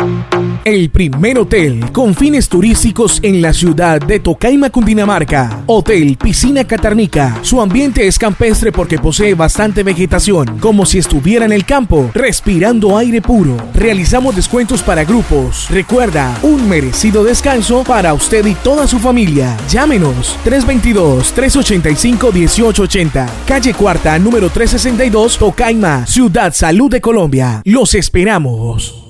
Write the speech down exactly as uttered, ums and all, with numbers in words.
El primer hotel con fines turísticos en la ciudad de Tocaima, Cundinamarca. Hotel Piscina Catarnica. Su ambiente es campestre porque posee bastante vegetación, como si estuviera en el campo, respirando aire puro. Realizamos descuentos para grupos. Recuerda, un merecido descanso para usted y toda su familia. Llámenos tres dos dos, tres ocho cinco, uno ocho ocho cero. Calle Cuarta, número trescientos sesenta y dos, Tocaima, Ciudad Salud de Colombia. Los esperamos.